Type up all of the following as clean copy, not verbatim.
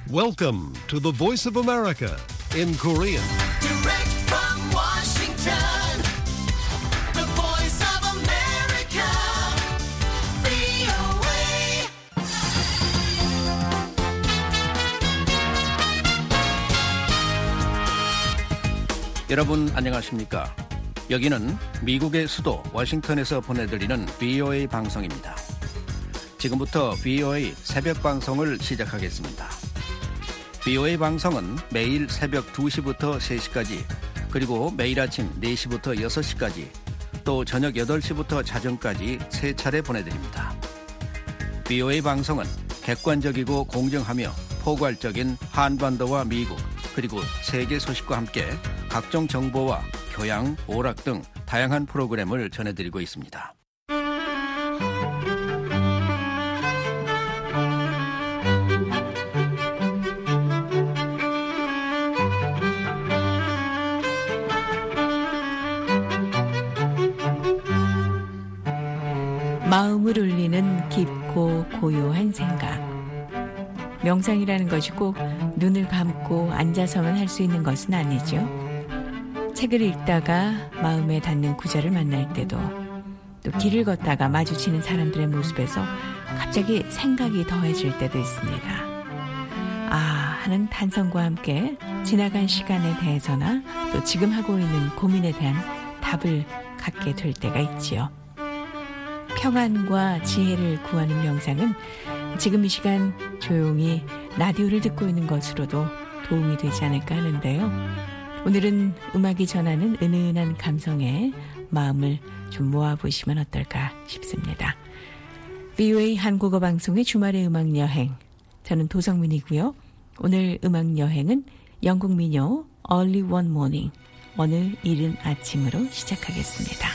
Welcome to the Voice of America in Korean. Direct from Washington, the Voice of America, VOA. 여러분 안녕하십니까? 여기는 미국의 수도 워싱턴에서 보내드리는 VOA 방송입니다. 지금부터 VOA 새벽 방송을 시작하겠습니다. VOA 방송은 매일 새벽 2시부터 3시까지, 그리고 매일 아침 4시부터 6시까지, 또 저녁 8시부터 자정까지 3차례 보내드립니다. VOA 방송은 객관적이고 공정하며 포괄적인 한반도와 미국, 그리고 세계 소식과 함께 각종 정보와 교양, 오락 등 다양한 프로그램을 전해드리고 있습니다. 마음을 울리는 깊고 고요한 생각. 명상이라는 것이 꼭 눈을 감고 앉아서만 할 수 있는 것은 아니죠. 책을 읽다가 마음에 닿는 구절을 만날 때도, 또 길을 걷다가 마주치는 사람들의 모습에서 갑자기 생각이 더해질 때도 있습니다. 아 하는 탄성과 함께 지나간 시간에 대해서나 또 지금 하고 있는 고민에 대한 답을 갖게 될 때가 있지요. 평안과 지혜를 구하는 명상은 지금 이 시간 조용히 라디오를 듣고 있는 것으로도 도움이 되지 않을까 하는데요. 오늘은 음악이 전하는 은은한 감성에 마음을 좀 모아보시면 어떨까 싶습니다. VOA 한국어 방송의 주말의 음악여행, 저는 도성민이고요. 오늘 음악여행은 영국 민요 Early One Morning, 어느 이른 아침으로 시작하겠습니다.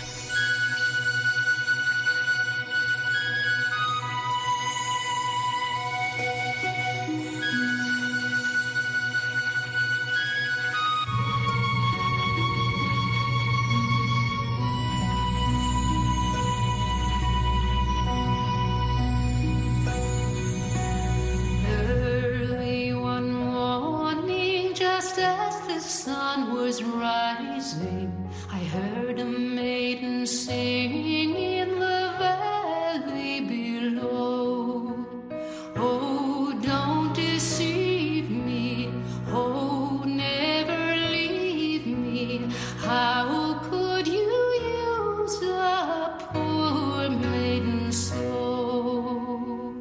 Early one morning, just as the sun was rising, I heard a maiden sing in the valley below. Oh, don't deceive me, oh, never leave me. How could you use a poor maiden's soul?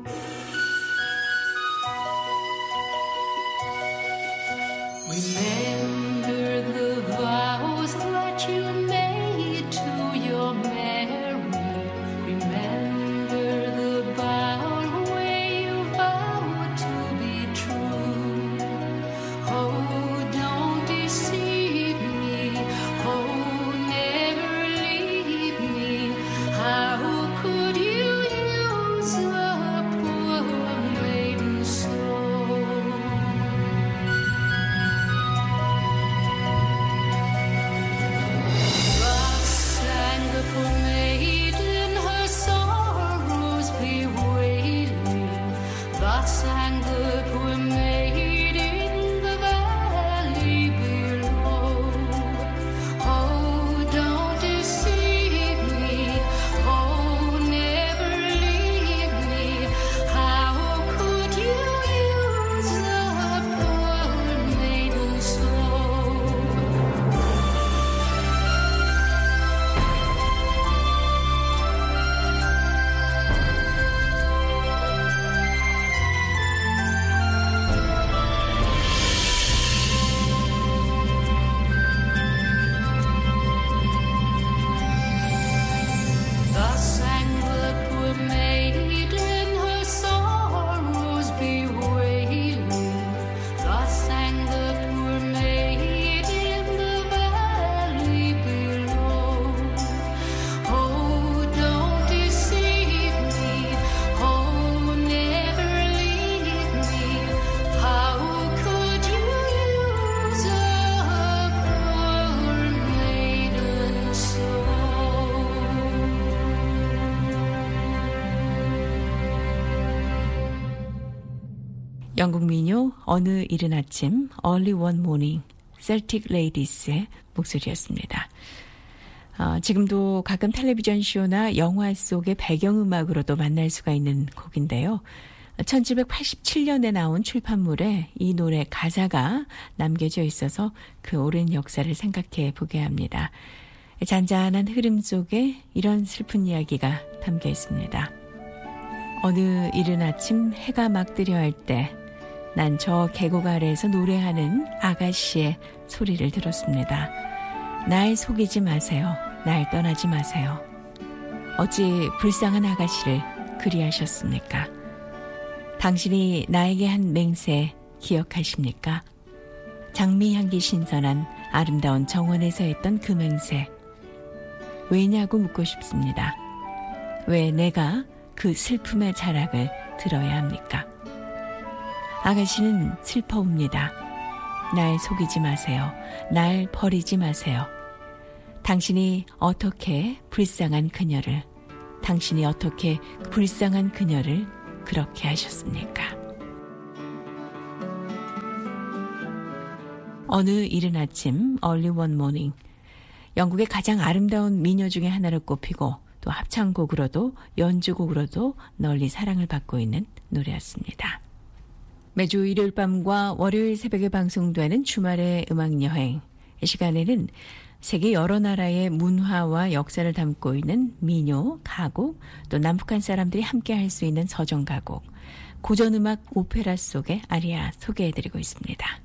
Remember the vows that you made to your married 영국 민요 어느 이른 아침 Early One Morning Celtic Ladies의 목소리였습니다. 지금도 가끔 텔레비전 쇼나 영화 속의 배경음악으로도 만날 수가 있는 곡인데요. 1787년에 나온 출판물에 이 노래 가사가 남겨져 있어서 그 오랜 역사를 생각해 보게 합니다. 잔잔한 흐름 속에 이런 슬픈 이야기가 담겨 있습니다. 어느 이른 아침 해가 막 뜨려 할 때 난 저 계곡 아래에서 노래하는 아가씨의 소리를 들었습니다. 날 속이지 마세요. 날 떠나지 마세요. 어찌 불쌍한 아가씨를 그리하셨습니까? 당신이 나에게 한 맹세 기억하십니까? 장미향기 신선한 아름다운 정원에서 했던 그 맹세. 왜냐고 묻고 싶습니다. 왜 내가 그 슬픔의 자락을 들어야 합니까? 아가씨는 슬퍼옵니다. 날 속이지 마세요. 날 버리지 마세요. 당신이 어떻게 불쌍한 그녀를 그렇게 하셨습니까? 어느 이른 아침 Early One Morning, 영국의 가장 아름다운 미녀 중에 하나로 꼽히고 또 합창곡으로도 연주곡으로도 널리 사랑을 받고 있는 노래였습니다. 매주 일요일 밤과 월요일 새벽에 방송되는 주말의 음악여행, 이 시간에는 세계 여러 나라의 문화와 역사를 담고 있는 민요, 가곡, 또 남북한 사람들이 함께 할 수 있는 서정가곡, 고전음악 오페라 속의 아리아 소개해드리고 있습니다.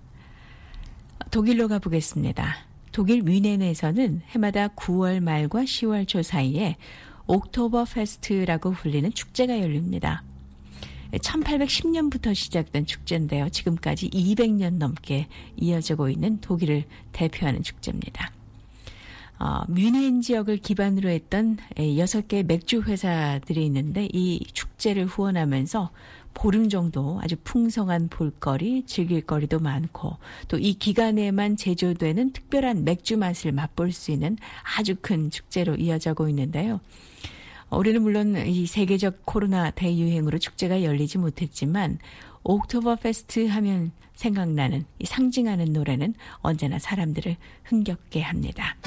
독일로 가보겠습니다. 독일 뮌헨에서는 해마다 9월 말과 10월 초 사이에 옥토버 페스트라고 불리는 축제가 열립니다. 1810년부터 시작된 축제인데요. 지금까지 200년 넘게 이어지고 있는 독일을 대표하는 축제입니다. 뮌헨 지역을 기반으로 했던 6개 맥주 회사들이 있는데 이 축제를 후원하면서 보름 정도 아주 풍성한 볼거리, 즐길거리도 많고 또 이 기간에만 제조되는 특별한 맥주 맛을 맛볼 수 있는 아주 큰 축제로 이어지고 있는데요. 올해는 물론 이 세계적 코로나 대유행으로 축제가 열리지 못했지만 옥토버 페스트 하면 생각나는 이 상징하는 노래는 언제나 사람들을 흥겹게 합니다.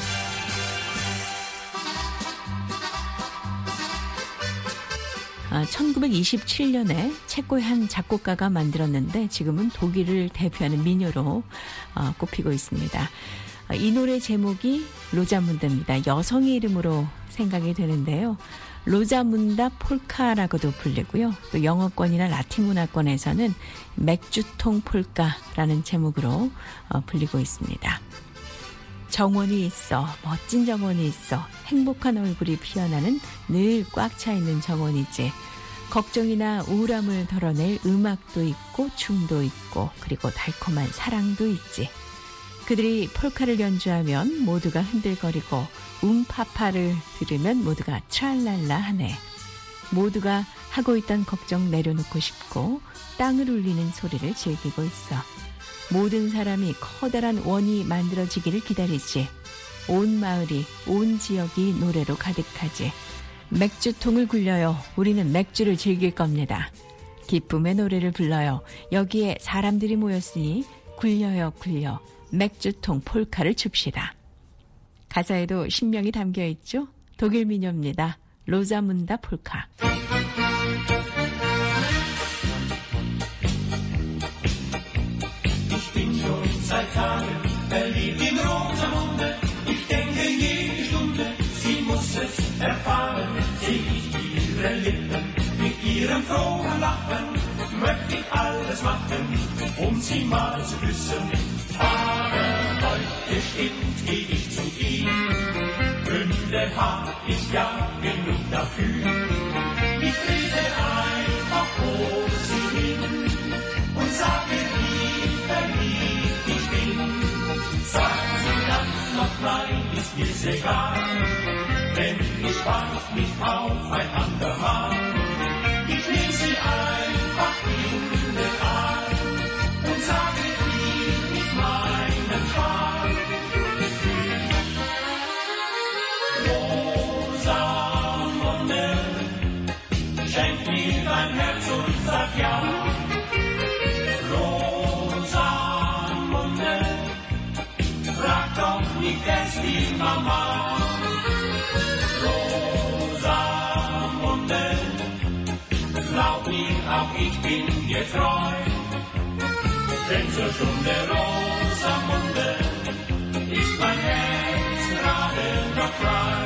아, 1927년에 체코의 한 작곡가가 만들었는데 지금은 독일을 대표하는 민요로 꼽히고 있습니다. 이 노래 제목이 로자문다입니다. 여성의 이름으로 생각이 되는데요. 로자문다 폴카라고도 불리고요. 또 영어권이나 라틴 문화권에서는 맥주통 폴카라는 제목으로 불리고 있습니다. 정원이 있어, 멋진 정원이 있어, 행복한 얼굴이 피어나는 늘 꽉 차 있는 정원이지. 걱정이나 우울함을 덜어낼 음악도 있고 춤도 있고 그리고 달콤한 사랑도 있지. 그들이 폴카를 연주하면 모두가 흔들거리고 웅파파를 들으면 모두가 트랄랄라 하네. 모두가 하고 있던 걱정 내려놓고 싶고 땅을 울리는 소리를 즐기고 있어. 모든 사람이 커다란 원이 만들어지기를 기다리지. 온 마을이, 온 지역이 노래로 가득하지. 맥주통을 굴려요. 우리는 맥주를 즐길 겁니다. 기쁨의 노래를 불러요. 여기에 사람들이 모였으니 굴려요, 굴려. 맥주통 폴카를 춥시다. 가사에도 신명이 담겨 있죠? 독일 민요입니다. 로자문다 폴카. Ich bin schon seit Tagen verliebt in Rosamunde. Ich denke jede Stunde, sie muss es erfahren. Seh ich ihre Lippen mit ihrem frohen Lachen, möchte ich alles machen, sie mal zu küssen. Aber heute stimmt, geh ich zu ihm. Gründe hab ich ja genug dafür. Ich trete einfach vor sie hin und sage, wie verliebt ich bin. Sagt sie ganz noch nein, ist mir's egal, denn ich wart mich auf ein andermal. Ich nehm sie einfach in den Arm und sage ihr mit meinem Schal. Rosamunde, schenk mir dein Herz und sag ja. die Mama. Rosamunde, glaub mir, auch ich bin dir treu. Denn zur Stunde Rosamunde ist mein Herz gerade noch frei.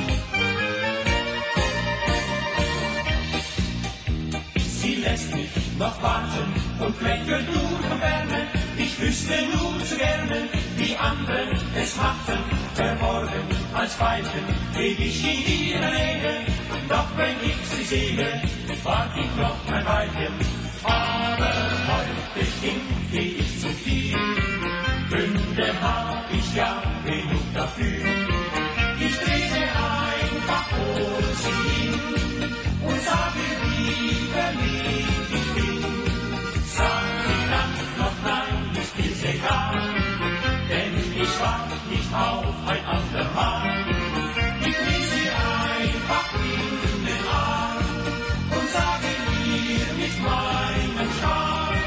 Sie lässt mich noch warten und lächelt nur von Wärme. Ich wüsste nur zu gerne, wie andere es machten. Verborgen als Weibchen leb ich in ihrer Nähe. Doch wenn ich sie sehe, wart ich noch ein Weilchen. Aber heute stinke ich zu viel. Gründe hab ich ja genug dafür. Ich trete einfach vor sie hin und sage, wie verliebt ich bin. Sag mir dann noch nein, ist mir's egal, denn ich wart nicht auf ein andermal. Ich nehm sie einfach in den Arm und sage ihr mit meinem Charme.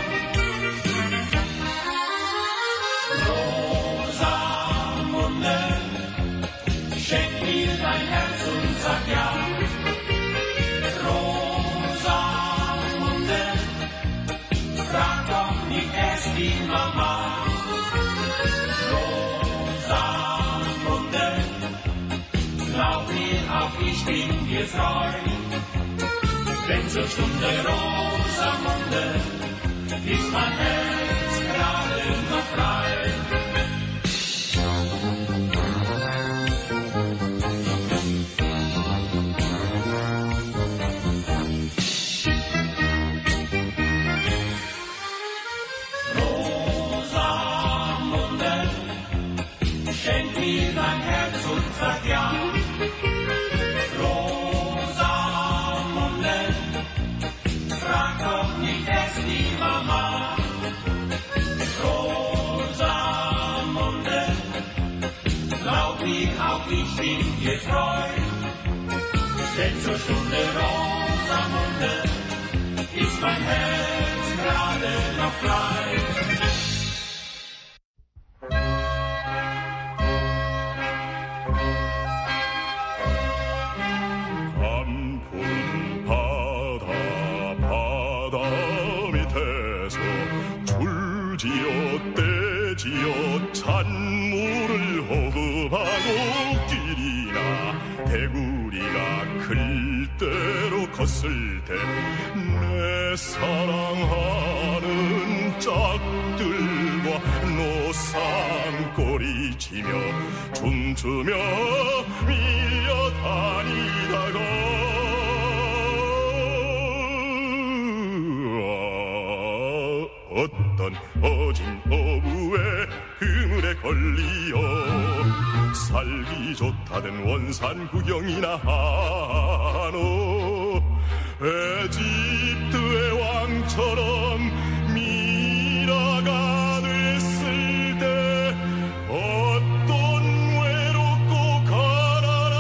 Rosamunde, schenk mir dein Herz und sag ja. Rosamunde, frag doch nicht erst die Mama. Rosamunde, glaub mir, auch ich bin dir treu. Denn zur Stunde Rosamunde ist mein Herz gerade noch frei. Rosamunde, schenk mir dein Herz und sag ja. Rosamunde, frag doch nicht erst die Mama. Rosamunde, glaub mir, auch ich bin dir treu. Denn zur Stunde Rosamunde ist mein Herz gerade noch frei. 푸른 바다 밑에서 줄지어 떼지어 찬물을 호흡하고 길이나 대구리가 클 대로 컸을 때 내 사랑하는 짝들과 노산꼬리 치며 춤추며 밀려다니다가 어떤 어진 어부의 그물에 걸리어 살기 좋다던 원산 구경이나 하노. 에집트의 왕처럼 미라가 됐을 때 어떤 외롭고 가난한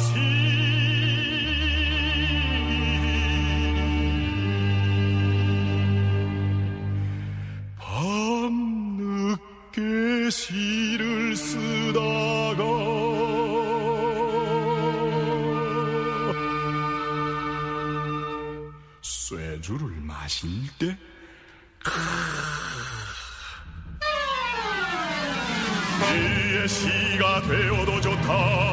밤늦게 시를 쓰다가 쇠주를 마실 때 그의 시가 되어도 좋다.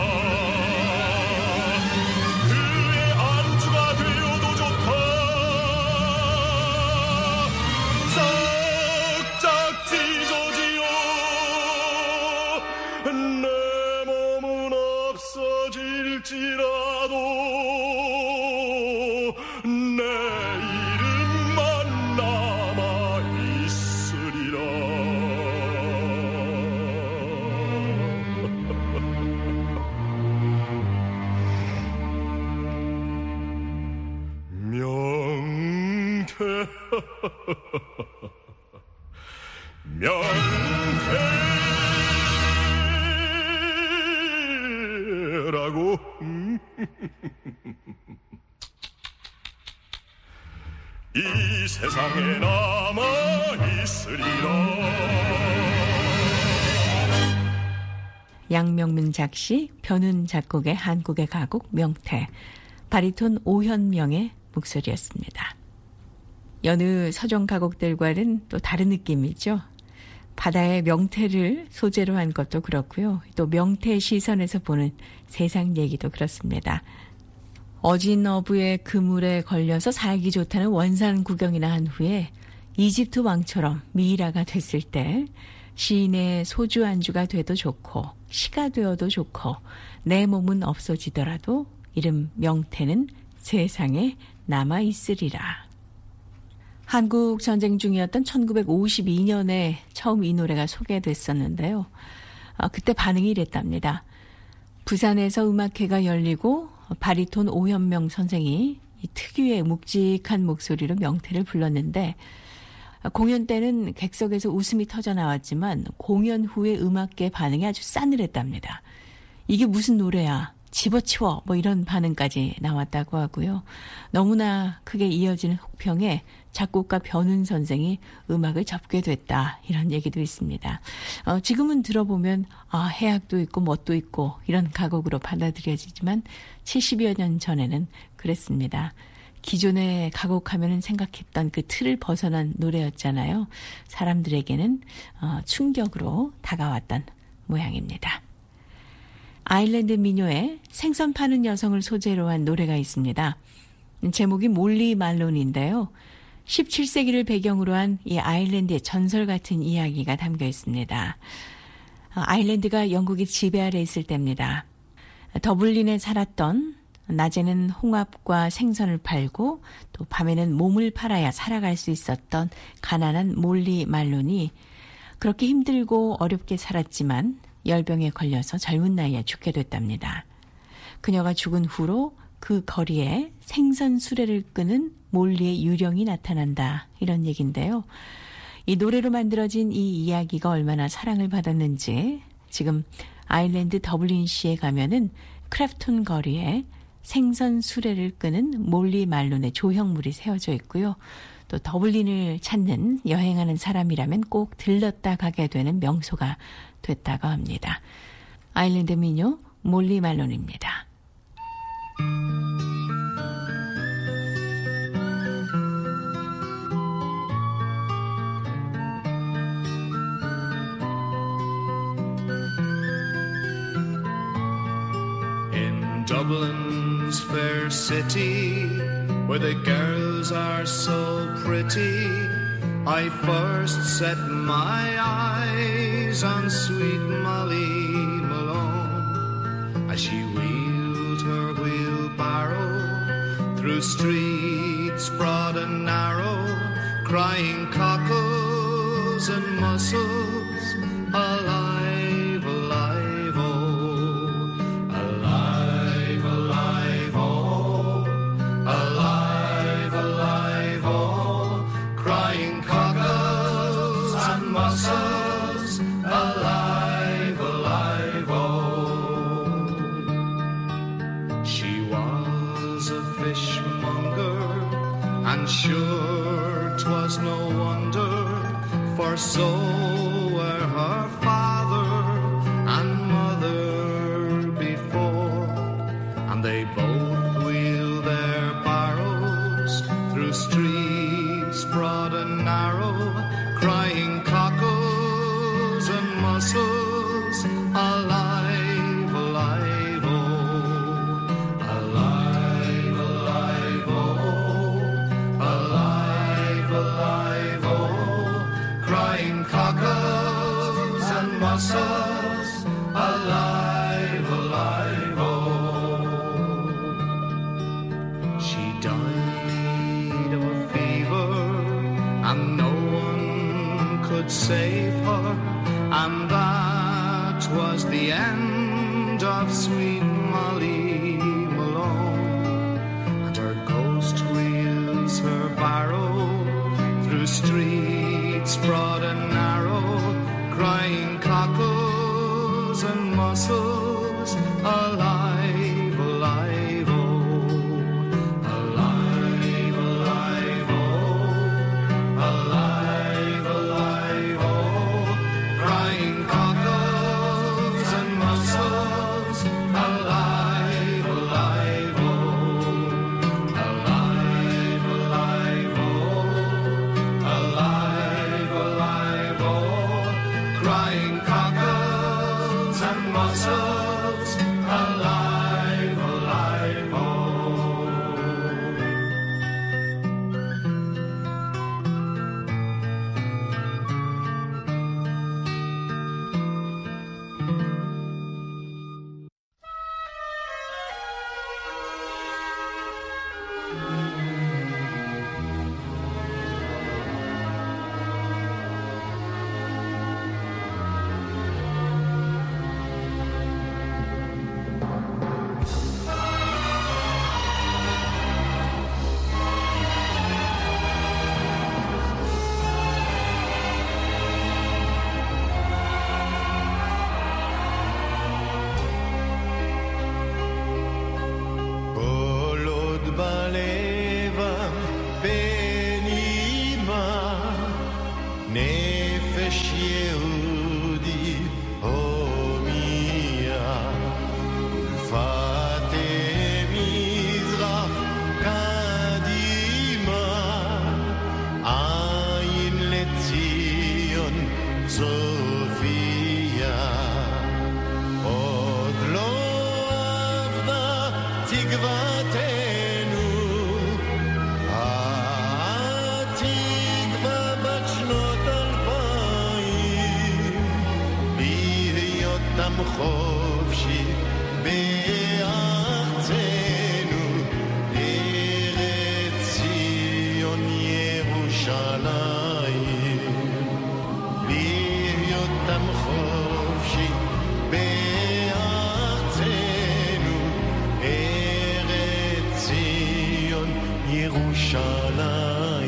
그의 안주가 되어도 좋다. 짝짝 찢어지어 내 몸은 없어질지라도 내 이름만 남아있으리라. 명태 명태라고 이 세상에 남아있으리라. 양명민 작시, 변훈 작곡의 한국의 가곡 명태, 바리톤 오현명의 목소리였습니다. 여느 서정 가곡들과는 또 다른 느낌이죠. 바다의 명태를 소재로 한 것도 그렇고요. 또 명태 시선에서 보는 세상 얘기도 그렇습니다. 어진 어부의 그물에 걸려서 살기 좋다는 원산 구경이나 한 후에 이집트 왕처럼 미이라가 됐을 때 시인의 소주 안주가 돼도 좋고 시가 되어도 좋고 내 몸은 없어지더라도 이름 명태는 세상에 남아있으리라. 한국 전쟁 중이었던 1952년에 처음 이 노래가 소개됐었는데요. 그때 반응이 이랬답니다. 부산에서 음악회가 열리고 바리톤 오현명 선생이 이 특유의 묵직한 목소리로 명태를 불렀는데 공연 때는 객석에서 웃음이 터져 나왔지만 공연 후에 음악계 반응이 아주 싸늘했답니다. 이게 무슨 노래야? 집어치워! 뭐 이런 반응까지 나왔다고 하고요. 너무나 크게 이어지는 혹평에 작곡가 변훈 선생이 음악을 접게 됐다. 이런 얘기도 있습니다. 지금은 들어보면 해악도 있고 멋도 있고 이런 가곡으로 받아들여지지만 70여 년 전에는 그랬습니다. 기존에 가곡하면 생각했던 그 틀을 벗어난 노래였잖아요. 사람들에게는 충격으로 다가왔던 모양입니다. 아일랜드 민요에 생선 파는 여성을 소재로 한 노래가 있습니다. 제목이 몰리 말론인데요. 17세기를 배경으로 한 이 아일랜드의 전설 같은 이야기가 담겨 있습니다. 아일랜드가 영국이 지배 아래 있을 때입니다. 더블린에 살았던 낮에는 홍합과 생선을 팔고 또 밤에는 몸을 팔아야 살아갈 수 있었던 가난한 몰리 말론이 그렇게 힘들고 어렵게 살았지만 열병에 걸려서 젊은 나이에 죽게 됐답니다. 그녀가 죽은 후로 그 거리에 생선 수레를 끄는 몰리의 유령이 나타난다. 이런 얘기인데요. 이 노래로 만들어진 이 이야기가 얼마나 사랑을 받았는지 지금 아일랜드 더블린시에 가면은 크래프톤 거리에 생선 수레를 끄는 몰리 말론의 조형물이 세워져 있고요. 또 더블린을 찾는 여행하는 사람이라면 꼭 들렀다 가게 되는 명소가 됐다고 합니다. 아일랜드 민요 몰리 말론입니다. In Dublin's fair city, where the girls are so pretty, I first set my eyes on sweet Molly Malone, as she wheeled her wheelbarrow through streets broad and narrow, crying cockles and mussels, alive, alive, oh, alive, alive, oh, alive, alive, oh, crying cockles and mussels, alive, alive, oh. She was a fishmonger, and sure 'twas no wonder, for so were her father and mother before, and they both wheeled their barrows through streets broad and narrow, crying cockles and mussels, alive, alive, oh, alive, alive, oh, alive, alive, oh, crying cockles and mussels, alive, alive, oh. She died of a fever, and no one could save her, and that was the end of sweet Molly Malone, and her ghost wheels her barrow through streets broad and narrow, crying cockles and mussels, alive, alive, oh, alive, alive, oh, alive, alive, oh, crying cockles and mussels, נפש יהודי הומיה ולפת מזרח קדימה עין לציון צופיה עוד לא אבדה תקוותנו התקווה בת שנות 2000 בהיותם חופשי בארצנו ארץ ציון ירושלים בהיותם חופשי בארצנו ארץ ציון ירושלים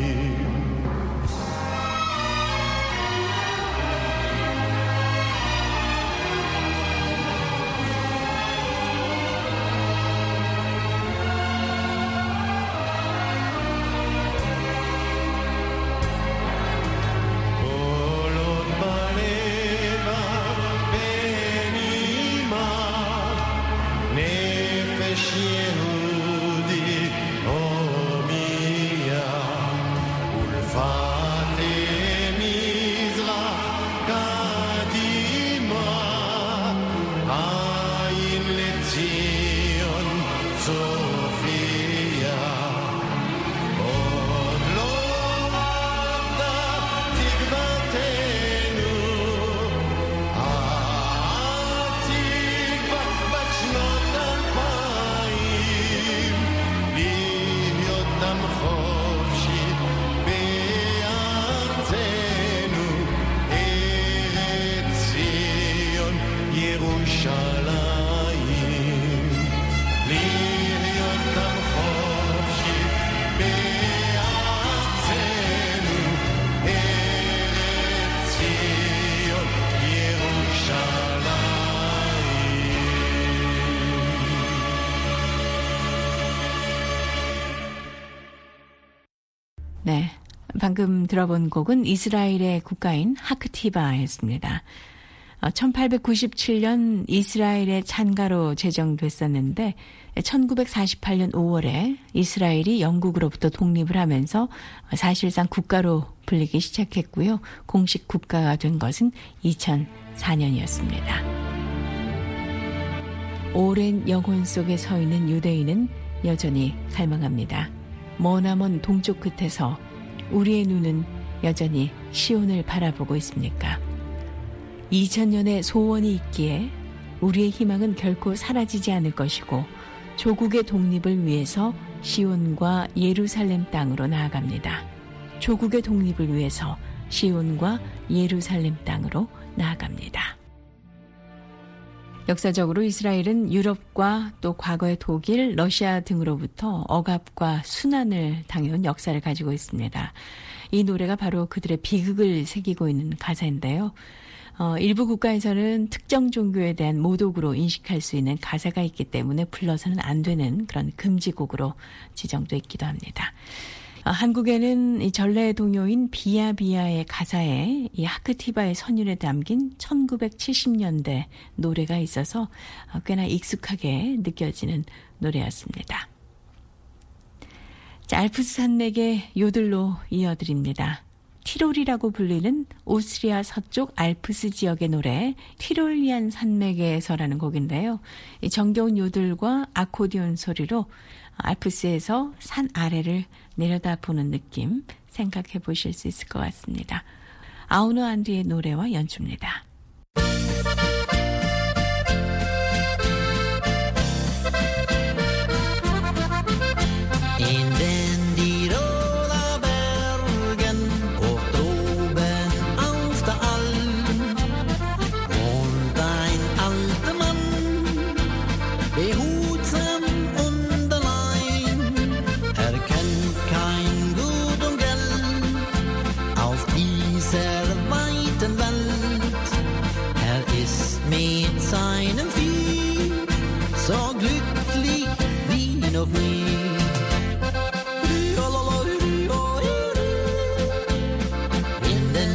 עולות בלבה בנימה נפש יהודי הומיה ולפת מזרח קדימה עין לציון צופיה עוד לא אבדה תקוותנו התקווה בת שנות 2000 בהיותם חופשי בארצנו ארץ ציון ירושלים בהיותם חופשי בארצנו ארץ ציון ירושלים 네, 방금 들어본 곡은 이스라엘의 국가인 하크티바였습니다. 1897년 이스라엘의 찬가로 제정됐었는데 1948년 5월에 이스라엘이 영국으로부터 독립을 하면서 사실상 국가로 불리기 시작했고요. 공식 국가가 된 것은 2004년이었습니다. 오랜 영혼 속에 서 있는 유대인은 여전히 갈망합니다. 머나먼 동쪽 끝에서 우리의 눈은 여전히 시온을 바라보고 있습니까? 2000년의 소원이 있기에 우리의 희망은 결코 사라지지 않을 것이고 조국의 독립을 위해서 시온과 예루살렘 땅으로 나아갑니다. 조국의 독립을 위해서 시온과 예루살렘 땅으로 나아갑니다. 역사적으로 이스라엘은 유럽과 또 과거의 독일, 러시아 등으로부터 억압과 순환을 당해온 역사를 가지고 있습니다. 이 노래가 바로 그들의 비극을 새기고 있는 가사인데요. 일부 국가에서는 특정 종교에 대한 모독으로 인식할 수 있는 가사가 있기 때문에 불러서는 안 되는 그런 금지곡으로 지정돼 있기도 합니다. 한국에는 이 전래 동요인 비야비야의 가사에 이 하크티바의 선율에 담긴 1970년대 노래가 있어서 꽤나 익숙하게 느껴지는 노래였습니다. 자, 알프스 산맥의 요들로 이어드립니다. 티롤이라고 불리는 오스트리아 서쪽 알프스 지역의 노래 티롤리안 산맥에서라는 곡인데요. 이 정겨운 요들과 아코디온 소리로 알프스에서 산 아래를 내려다보는 느낌 생각해 보실 수 있을 것 같습니다. 아우너 안드의 노래와 연주입니다. In den Tiroler Bergen hoch droben auf der Alm wohnt ein alter Mann, behutsam und allein. Kennt kein Gut und Geld auf dieser weiten Welt. Ist mit seinem Vieh so glücklich wie noch nie. In den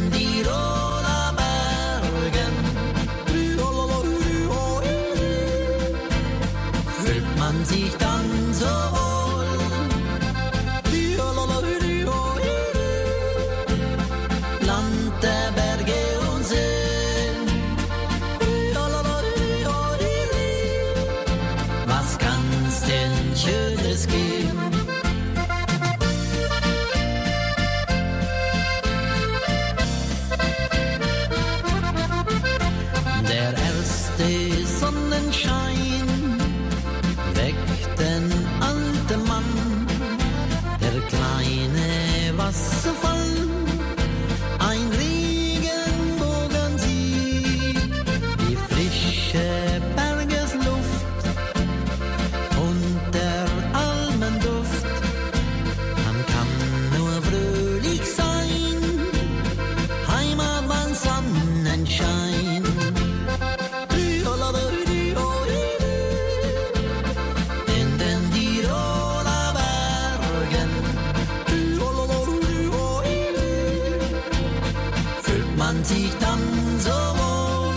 man sich dann so wohl.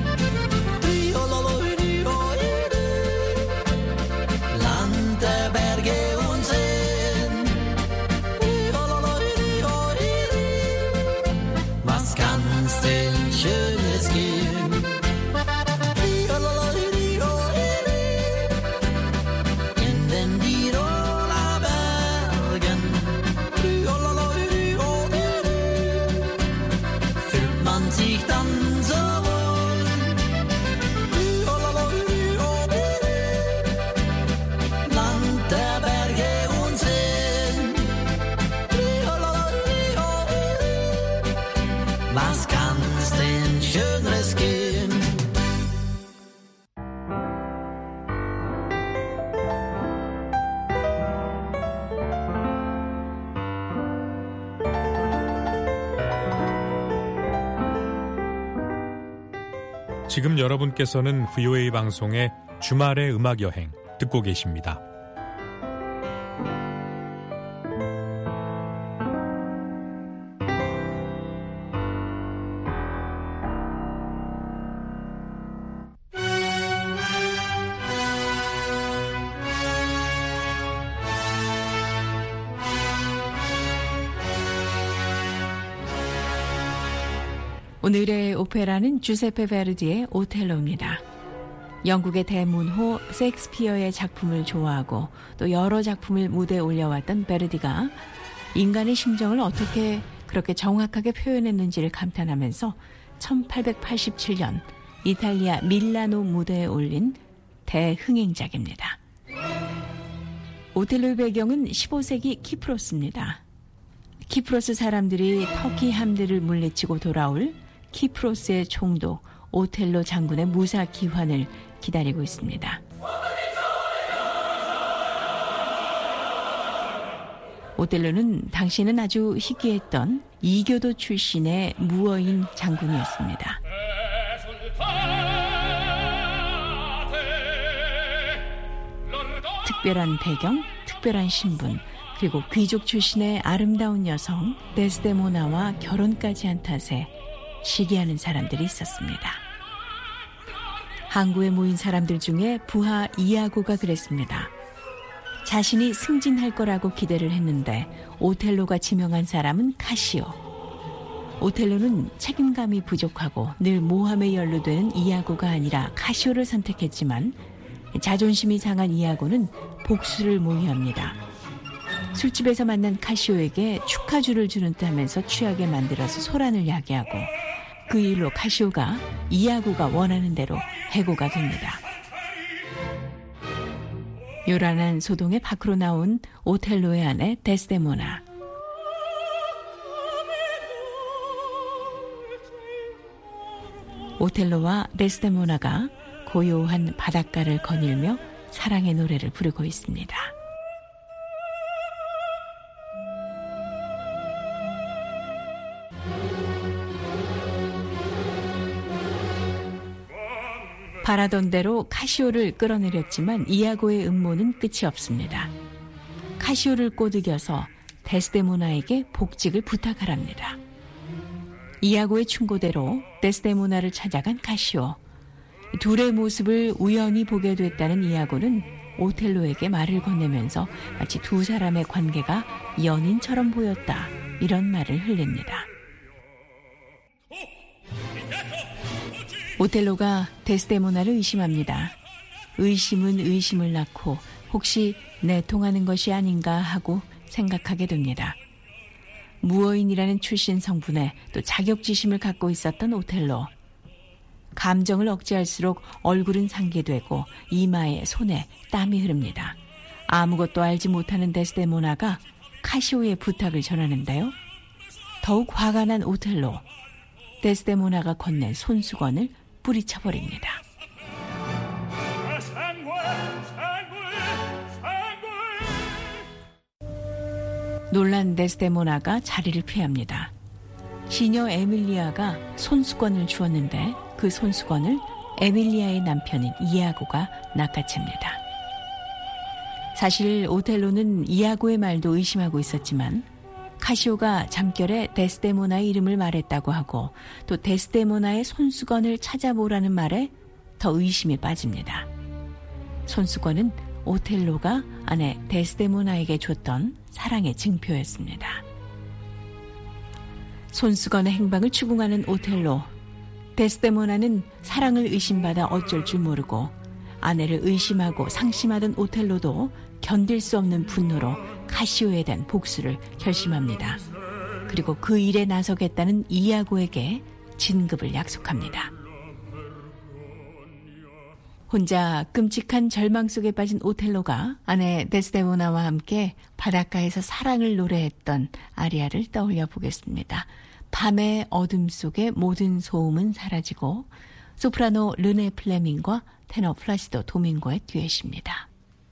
Land der Berge und Seen. Was kann's denn Schönes geben? In den Tiroler Bergen fühlt man sich dann so wohl. Land der Berge und Seen. Was kann's denn Schöneres geben? 지금 여러분께서는 VOA 방송의 주말의 음악 여행 듣고 계십니다. 오늘의 오페라는 주세페 베르디의 오텔로입니다. 영국의 대문호 셰익스피어의 작품을 좋아하고 또 여러 작품을 무대에 올려왔던 베르디가 인간의 심정을 어떻게 그렇게 정확하게 표현했는지를 감탄하면서 1887년 이탈리아 밀라노 무대에 올린 대흥행작입니다. 오텔로의 배경은 15세기 키프로스입니다. 키프로스 사람들이 터키 함대를 물리치고 돌아올 키프로스의 총독 오텔로 장군의 무사 귀환을 기다리고 있습니다. 오텔로는 당시에는 아주 희귀했던 이교도 출신의 무어인 장군이었습니다. 특별한 배경, 특별한 신분, 그리고 귀족 출신의 아름다운 여성 데스데모나와 결혼까지 한 탓에 시기하는 사람들이 있었습니다. 항구에 모인 사람들 중에 부하 이아고가 그랬습니다. 자신이 승진할 거라고 기대를 했는데 오텔로가 지명한 사람은 카시오. 오텔로는 책임감이 부족하고 늘 모함에 연루되는 이아고가 아니라 카시오를 선택했지만 자존심이 상한 이아고는 복수를 모의합니다. 술집에서 만난 카시오에게 축하주를 주는 듯 하면서 취하게 만들어서 소란을 야기하고 그 일로 카시오가 이아고가 원하는 대로 해고가 됩니다. 요란한 소동의 밖으로 나온 오텔로의 아내 데스데모나. 오텔로와 데스데모나가 고요한 바닷가를 거닐며 사랑의 노래를 부르고 있습니다. 바라던 대로 카시오를 끌어내렸지만 이아고의 음모는 끝이 없습니다. 카시오를 꼬드겨서 데스데모나에게 복직을 부탁하랍니다. 이아고의 충고대로 데스데모나를 찾아간 카시오. 둘의 모습을 우연히 보게 됐다는 이아고는 오텔로에게 말을 건네면서 마치 두 사람의 관계가 연인처럼 보였다, 이런 말을 흘립니다. 오텔로가 데스데모나를 의심합니다. 의심은 의심을 낳고 혹시 내통하는 것이 아닌가 하고 생각하게 됩니다. 무어인이라는 출신 성분에 또 자격지심을 갖고 있었던 오텔로. 감정을 억제할수록 얼굴은 상기되고 이마에 손에 땀이 흐릅니다. 아무것도 알지 못하는 데스데모나가 카시오의 부탁을 전하는데요. 더욱 화가 난 오텔로. 데스데모나가 건넨 손수건을 뿌리쳐버립니다. 놀란 데스데모나가 자리를 피합니다. 시녀 에밀리아가 손수건을 주었는데 그 손수건을 에밀리아의 남편인 이아고가 낚아챕니다. 사실 오텔로는 이아고의 말도 의심하고 있었지만 카시오가 잠결에 데스데모나의 이름을 말했다고 하고 또 데스데모나의 손수건을 찾아보라는 말에 더 의심이 빠집니다. 손수건은 오텔로가 아내 데스데모나에게 줬던 사랑의 증표였습니다. 손수건의 행방을 추궁하는 오텔로. 데스데모나는 사랑을 의심받아 어쩔 줄 모르고 아내를 의심하고 상심하던 오텔로도 견딜 수 없는 분노로 카시오에 대한 복수를 결심합니다. 그리고 그 일에 나서겠다는 이아고에게 진급을 약속합니다. 혼자 끔찍한 절망 속에 빠진 오텔로가 아내 데스데모나와 함께 바닷가에서 사랑을 노래했던 아리아를 떠올려 보겠습니다. 밤의 어둠 속에 모든 소음은 사라지고 소프라노 르네 플레밍과 테너 플라시도 도밍고의 듀엣입니다.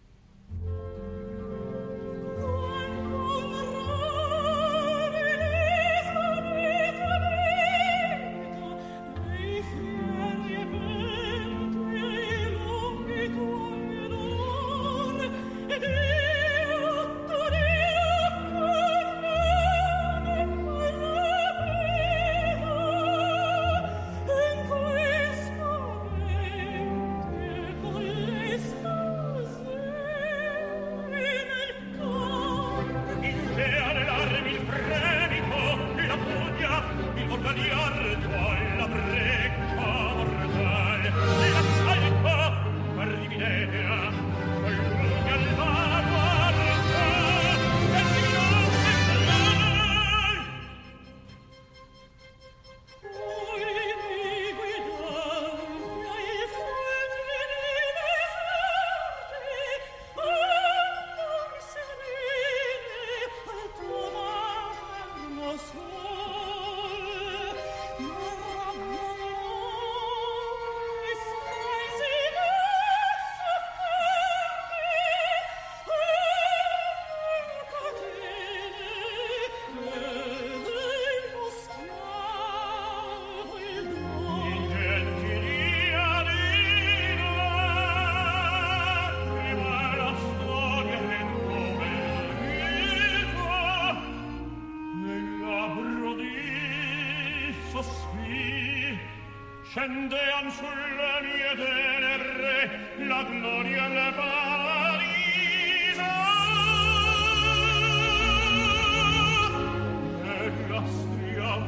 Scendeam sulle mie tenere la gloria e le paradiso e l'astriam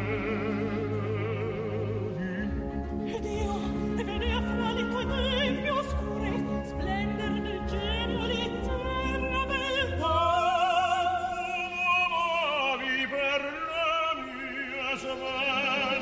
vedi Ed io vedea fra le tue tempie oscure splendere nel cielo l'eterna beltà amavi per le mie sventure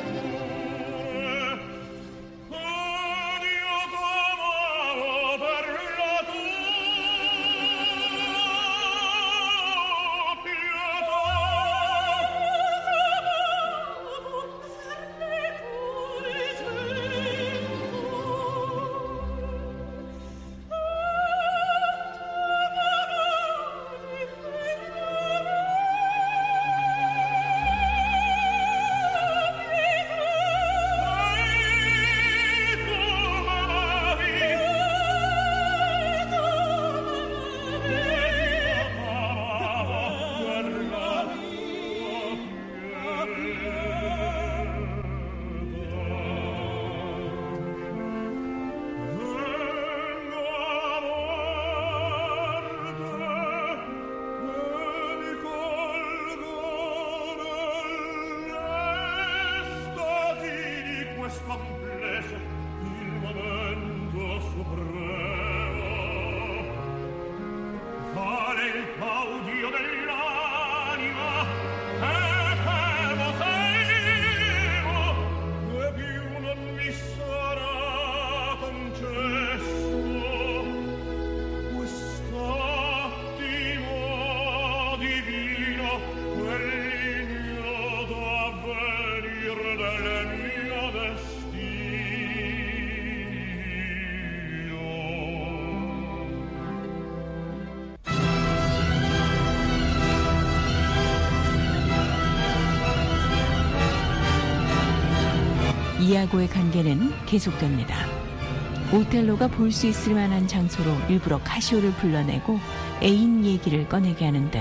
이아고의 관계는 계속됩니다. 오텔로가 볼 수 있을 만한 장소로 일부러 카시오를 불러내고 애인 얘기를 꺼내게 하는데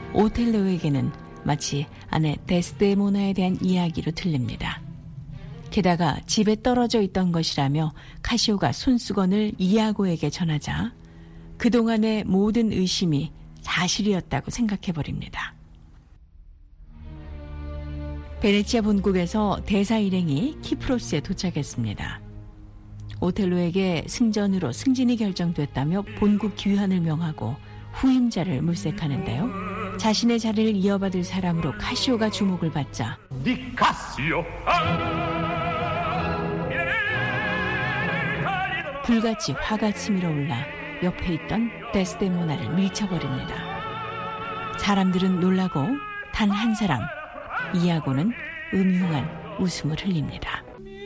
오텔로에게는 마치 아내 데스데모나에 대한 이야기로 들립니다. 게다가 집에 떨어져 있던 것이라며 카시오가 손수건을 이아고에게 전하자 그동안의 모든 의심이 사실이었다고 생각해버립니다. 베네치아 본국에서 대사 일행이 키프로스에 도착했습니다. 오텔로에게 승전으로 승진이 결정됐다며 본국 귀환을 명하고 후임자를 물색하는데요. 자신의 자리를 이어받을 사람으로 카시오가 주목을 받자 디 카시오 불같이 화가 치밀어 올라 옆에 있던 데스데모나를 밀쳐버립니다. 사람들은 놀라고 단 한 사람 이아고는 음흉한 웃음을 흘립니다.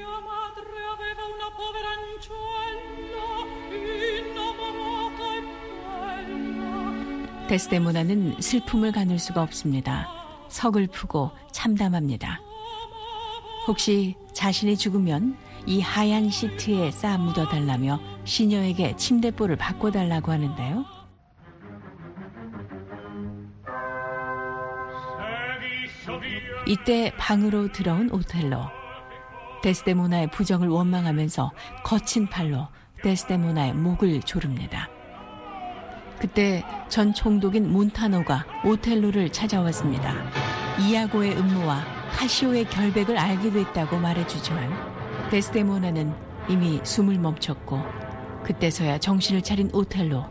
데스데모나는 슬픔을 가눌 수가 없습니다. 서글프고 참담합니다. 혹시 자신이 죽으면 이 하얀 시트에 쌓아 묻어달라며 시녀에게 침대볼을 바꿔달라고 하는데요. 이때 방으로 들어온 오텔로. 데스데모나의 부정을 원망하면서 거친 팔로 데스데모나의 목을 조릅니다. 그때 전 총독인 몬타노가 오텔로를 찾아왔습니다. 이아고의 음모와 카시오의 결백을 알게 됐다고 말해주지만 데스데모나는 이미 숨을 멈췄고 그때서야 정신을 차린 오텔로.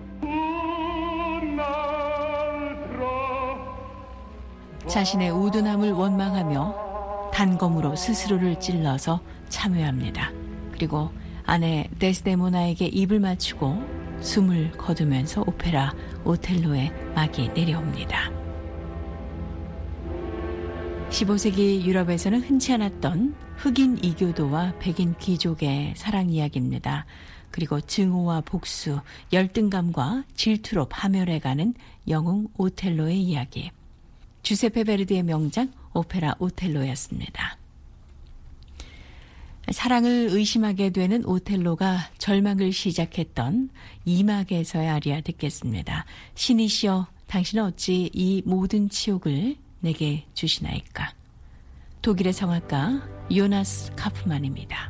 자신의 우둔함을 원망하며 단검으로 스스로를 찔러서 참회합니다. 그리고 아내 데스데모나에게 입을 맞추고 숨을 거두면서 오페라 오텔로의 막이 내려옵니다. 15세기 유럽에서는 흔치 않았던 흑인 이교도와 백인 귀족의 사랑 이야기입니다. 그리고 증오와 복수, 열등감과 질투로 파멸해가는 영웅 오텔로의 이야기. 주세페 베르디의 명작 오페라 오텔로였습니다. 사랑을 의심하게 되는 오텔로가 절망을 시작했던 2막에서의 아리아 듣겠습니다. 신이시여, 당신은 어찌 이 모든 치욕을 내게 주시나이까. 독일의 성악가 요나스 카프만입니다.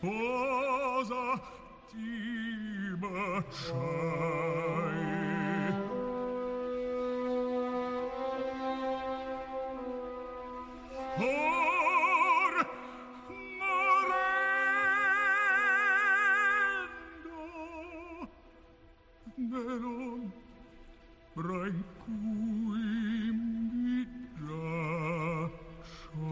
Cosa ti baciai? Or morendo nell'ombra in cui mi giaccio.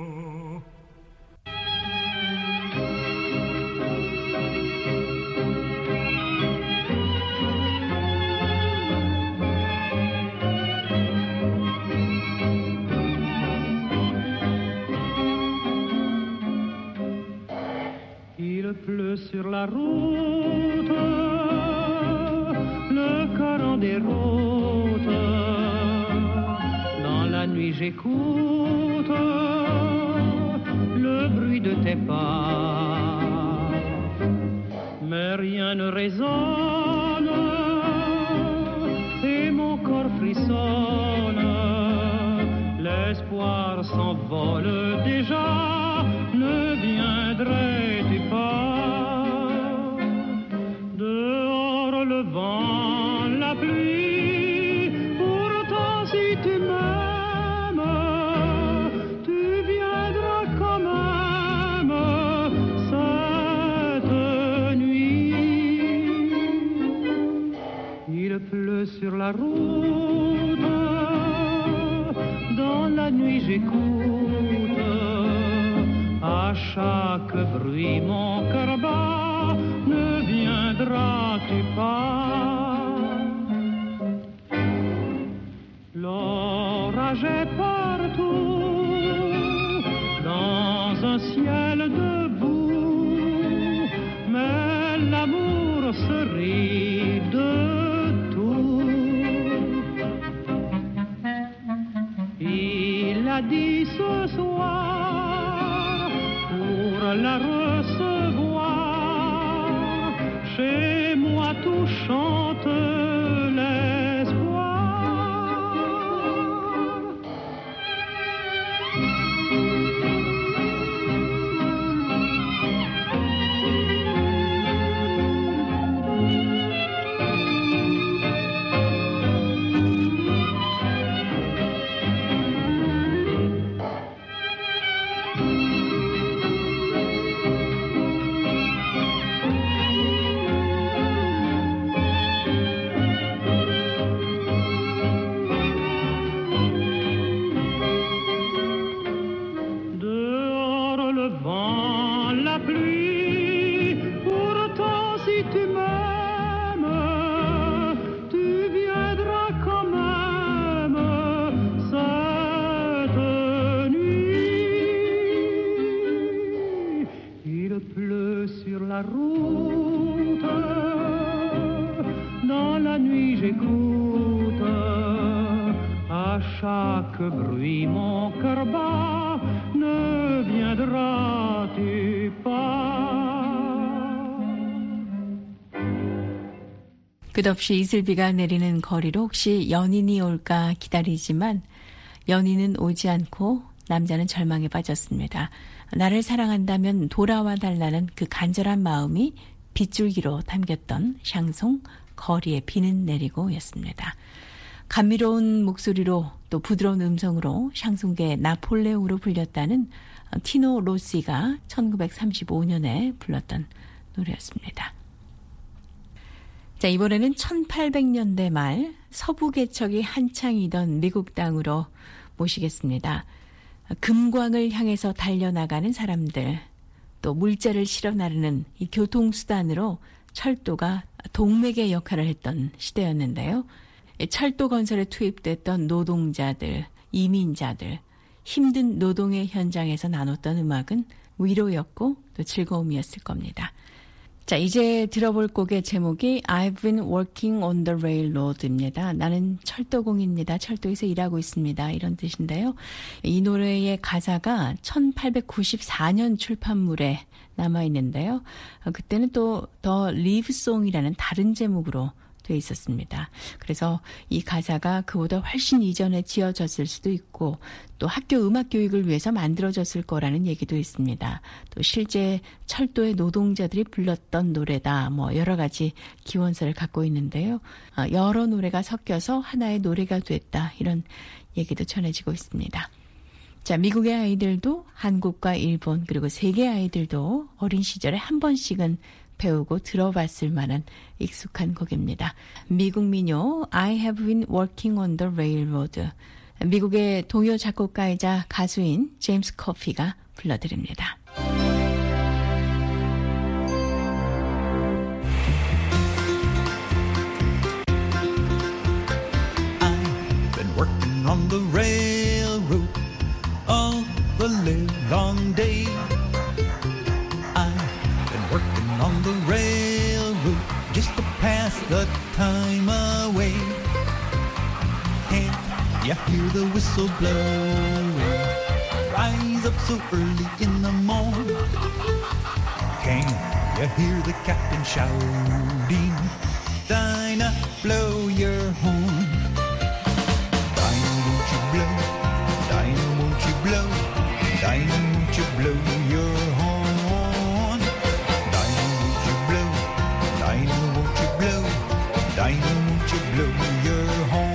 Il pleut sur la route, le cœur en déroute. Dans la nuit j'écoute le bruit de tes pas, mais rien ne résonne et mon corps frissonne. L'espoir s'envole déjà, ne viendrais-tu pas? Dehors le vent, la pluie, pourtant si tu m'aimes, tu viendras quand même cette nuit. Il pleut sur la route, dans la nuit j'écoute, à chaque bruit mon cœur bat, ne viendras-tu pas? L'orage est partout, dans un ciel debout, mais l'amour se rit de tout. Il a dit ce soir, pour la recevoir, chez moi tout chante l'espoir. Chaque bruit mon cœur bat, ne viendras-tu pas? 끝없이 이슬비가 내리는 거리로 혹시 연인이 올까 기다리지만 연인은 오지 않고 남자는 절망에 빠졌습니다. 나를 사랑한다면 돌아와 달라는 그 간절한 마음이 빗줄기로 담겼던 샹송 거리에 비는 내리고였습니다. 감미로운 목소리로 또 부드러운 음성으로 샹송계의 나폴레옹으로 불렸다는 티노 로시가 1935년에 불렀던 노래였습니다. 자, 이번에는 1800년대 말 서부 개척이 한창이던 미국 땅으로 모시겠습니다. 금광을 향해서 달려나가는 사람들, 또 물자를 실어 나르는 이 교통수단으로 철도가 동맥의 역할을 했던 시대였는데요. 철도 건설에 투입됐던 노동자들, 이민자들, 힘든 노동의 현장에서 나눴던 음악은 위로였고 또 즐거움이었을 겁니다. 자, 이제 들어볼 곡의 제목이 I've been working on the railroad입니다. 나는 철도공입니다. 철도에서 일하고 있습니다. 이런 뜻인데요. 이 노래의 가사가 1894년 출판물에 남아있는데요. 그때는 또 The Live Song이라는 다른 제목으로 돼 있었습니다. 그래서 이 가사가 그보다 훨씬 이전에 지어졌을 수도 있고 또 학교 음악 교육을 위해서 만들어졌을 거라는 얘기도 있습니다. 또 실제 철도의 노동자들이 불렀던 노래다. 뭐 여러 가지 기원서를 갖고 있는데요. 여러 노래가 섞여서 하나의 노래가 됐다. 이런 얘기도 전해지고 있습니다. 자, 미국의 아이들도 한국과 일본 그리고 세계 아이들도 어린 시절에 한 번씩은 배우고 들어봤을 만한 익숙한 곡입니다. 미국 민요 I have been working on the railroad. 미국의 동요 작곡가이자 가수인 제임스 커피가 불러드립니다. I've been working on the railroad all the livelong day. I've been working on the railroad just to pass the time away. Can't you hear the whistle blowing? Rise up so early in the morning. Can you hear the captain shouting? Dinah, blow your horn. Dinah, won't you blow? Dinah, won't you blow? Dinah, won't you blow your horn? Dinah, won't you blow? Dinah, won't you blow? Dinah, won't you blow your horn?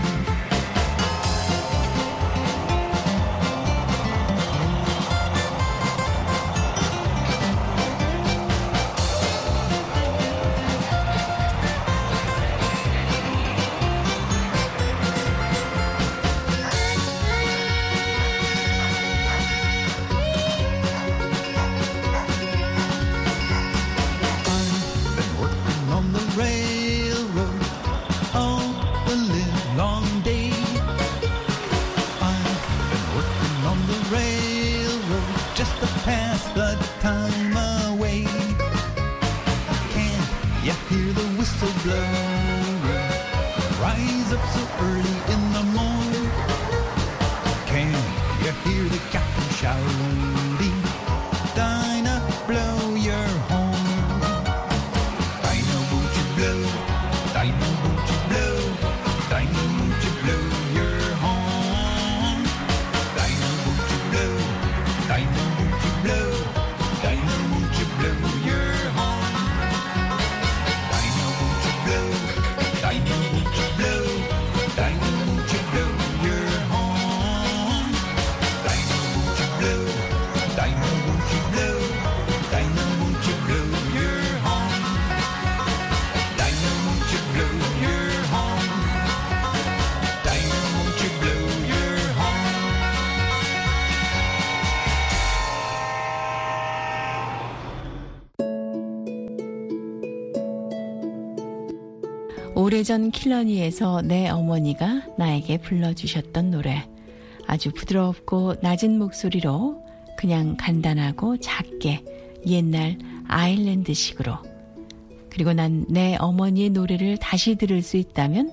오래전 킬러니에서 내 어머니가 나에게 불러주셨던 노래. 아주 부드럽고 낮은 목소리로 그냥 간단하고 작게 옛날 아일랜드식으로. 그리고 난 내 어머니의 노래를 다시 들을 수 있다면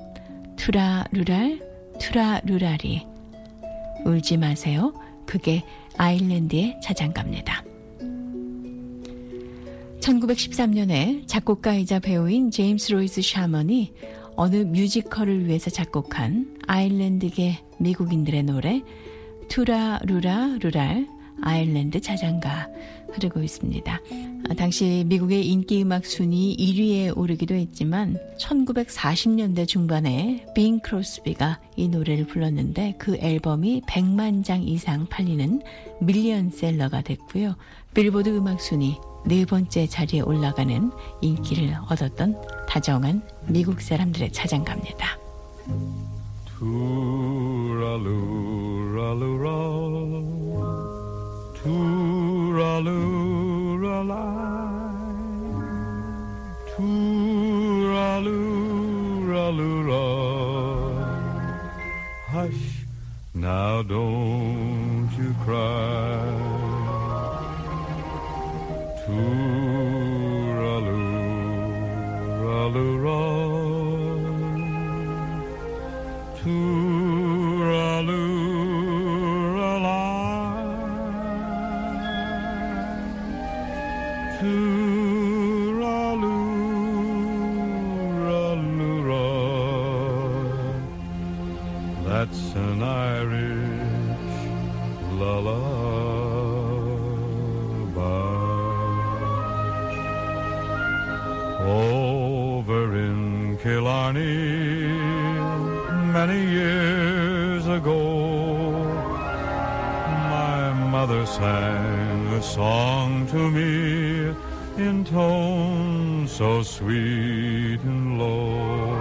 투라루랄 투라루라리. 울지 마세요. 그게 아일랜드의 자장가입니다. 1913년에 작곡가이자 배우인 제임스 로이스 샤먼이 어느 뮤지컬을 위해서 작곡한 아일랜드계 미국인들의 노래 투라루라 루랄 아일랜드 자장가 흐르고 있습니다. 당시 미국의 인기음악 순위 1위에 오르기도 했지만 1940년대 중반에 빙 크로스비가 이 노래를 불렀는데 그 앨범이 100만 장 이상 팔리는 밀리언셀러가 됐고요. 빌보드 음악 순위 4번째 자리에 올라가는 인기를 얻었던 다정한 미국 사람들의 자장가입니다. 투라루라루라 투라루라라 투라루라루라 Hush, now don't you cry Tooraloo-raloo-ra, tooraloo-ra-la, tooraloo-ra-loo. That's an Irish lullaby. Over in Killarney, many years ago, my mother sang a song to me in tones so sweet and low.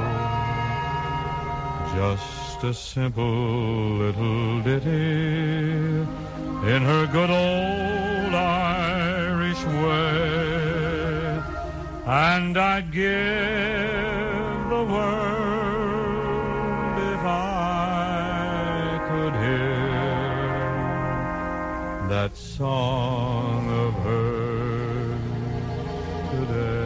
Just a simple little ditty in her good old Irish way, and I'd give the world if I could hear that song of hers today.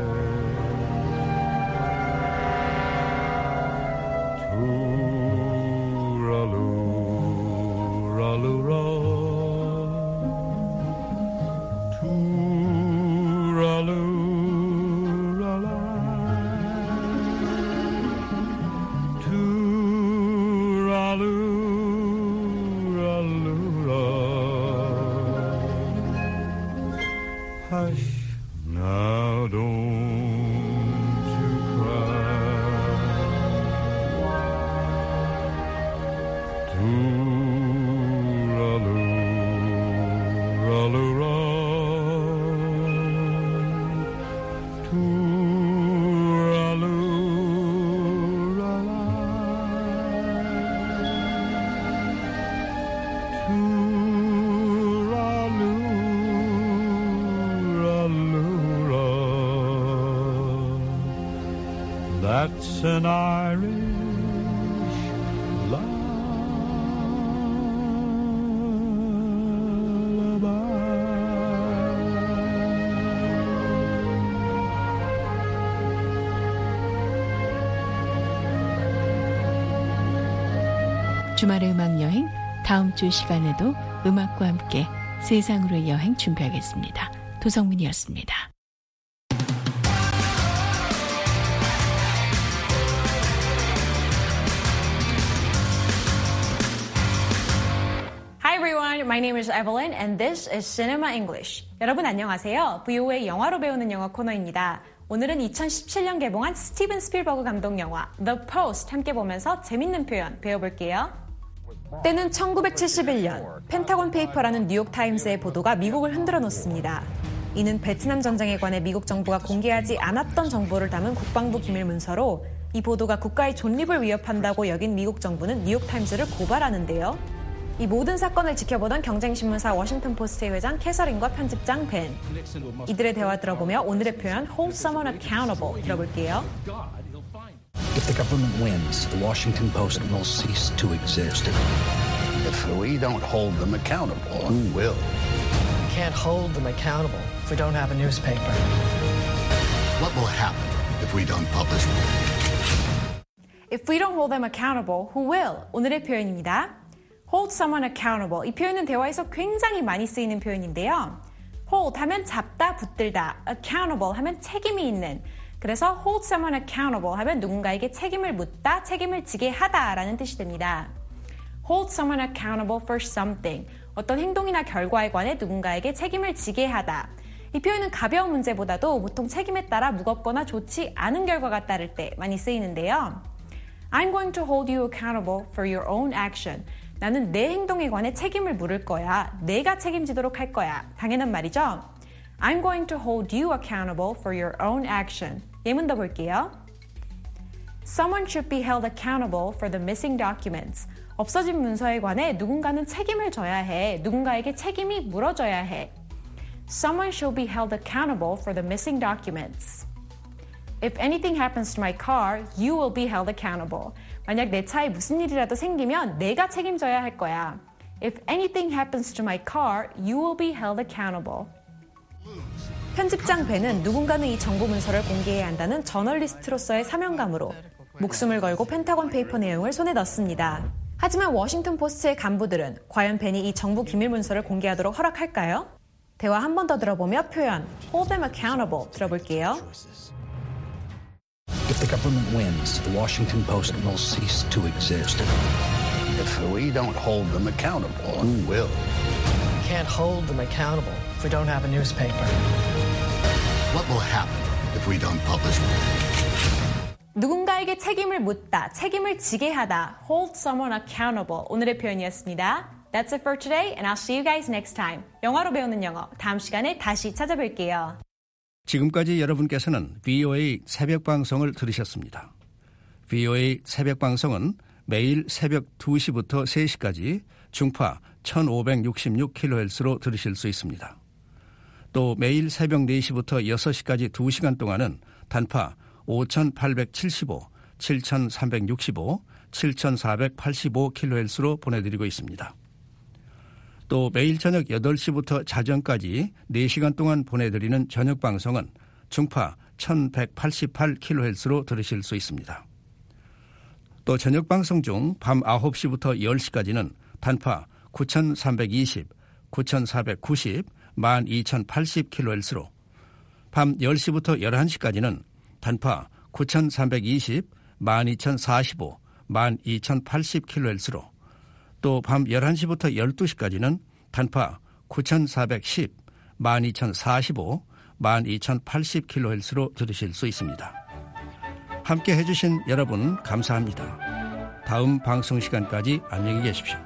Hush, now don't you cry. Tooraloo-raloo-ra. Tooraloo-ra-la. That's an Irish lullaby. 주말의 음악 여행, 다음 주 시간에도 음악과 함께 세상으로의 여행 준비하겠습니다. 도성민이었습니다. Hi everyone, my name is Evelyn and this is Cinema English. 여러분 안녕하세요. VOA 영화로 배우는 영어 코너입니다. 오늘은 2017년 개봉한 스티븐 스필버그 감독 영화 The Post 함께 보면서 재밌는 표현 배워볼게요. 때는 1971년 펜타곤 페이퍼라는 뉴욕타임스의 보도가 미국을 흔들어 놓습니다. 이는 베트남 전쟁에 관해 미국 정부가 공개하지 않았던 정보를 담은 국방부 기밀 문서로 이 보도가 국가의 존립을 위협한다고 여긴 미국 정부는 뉴욕타임스를 고발하는데요. 이 모든 사건을 지켜보던 경쟁신문사 워싱턴 포스트의 회장 캐서린과 편집장 벤. 이들의 대화 들어보며 오늘의 표현 Hold someone accountable 들어볼게요. If the government wins, the Washington Post will cease to exist. If we don't hold them accountable, who will? We can't hold them accountable if we don't have a newspaper. What will happen if we don't publish? If we don't hold them accountable, who will? 오늘의 표현입니다. Hold someone accountable. 이 표현은 대화에서 굉장히 많이 쓰이는 표현인데요. Hold 하면 잡다, 붙들다. Accountable 하면 책임이 있는. 그래서 hold someone accountable 하면 누군가에게 책임을 묻다, 책임을 지게 하다라는 뜻이 됩니다. Hold someone accountable for something. 어떤 행동이나 결과에 관해 누군가에게 책임을 지게 하다. 이 표현은 가벼운 문제보다도 보통 책임에 따라 무겁거나 좋지 않은 결과가 따를 때 많이 쓰이는데요. I'm going to hold you accountable for your own action. 나는 내 행동에 관해 책임을 물을 거야. 내가 책임지도록 할 거야. 당연한 말이죠. I'm going to hold you accountable for your own action. 예문 더 볼게요. Someone should be held accountable for the missing documents. 없어진 문서에 관해 누군가는 책임을 져야 해. 누군가에게 책임이 물어져야 해. Someone should be held accountable for the missing documents. If anything happens to my car, you will be held accountable. 만약 내 차에 무슨 일이라도 생기면 내가 책임져야 할 거야. If anything happens to my car, you will be held accountable. 편집장 벤은 누군가는 이 정보 문서를 공개해야 한다는 저널리스트로서의 사명감으로 목숨을 걸고 펜타곤 페이퍼 내용을 손에 넣습니다. 하지만 워싱턴 포스트의 간부들은 과연 벤이 이 정부 기밀 문서를 공개하도록 허락할까요? 대화 한 번 더 들어보며 표현 Hold them accountable 들어볼게요. If the government wins, the Washington Post will cease to exist. If we don't hold them accountable, who will? We can't hold them accountable if we don't have a newspaper. What will happen if we don't publish? 누군가에게 책임을 묻다, 책임을 지게 하다. Hold someone accountable. 오늘의 표현이었습니다. That's it for today, and I'll see you guys next time. 영어로 배우는 영어, 다음 시간에 다시 찾아뵐게요. 지금까지 여러분께서는 VOA 새벽 방송을 들으셨습니다. VOA 새벽 방송은 매일 새벽 2시부터 3시까지 중파 1566kHz로 들으실 수 있습니다. 또 매일 새벽 4시부터 6시까지 2시간 동안은 단파 5875, 7365, 7485kHz로 보내드리고 있습니다. 또 매일 저녁 8시부터 자정까지 4시간 동안 보내드리는 저녁 방송은 중파 1188kHz로 들으실 수 있습니다. 또 저녁 방송 중 밤 9시부터 10시까지는 단파 9320, 9490, 12080kHz로 밤 10시부터 11시까지는 단파 9320, 12045, 12080kHz로 또 밤 11시부터 12시까지는 단파 9410, 12045, 12080kHz로 들으실 수 있습니다. 함께 해주신 여러분 감사합니다. 다음 방송 시간까지 안녕히 계십시오.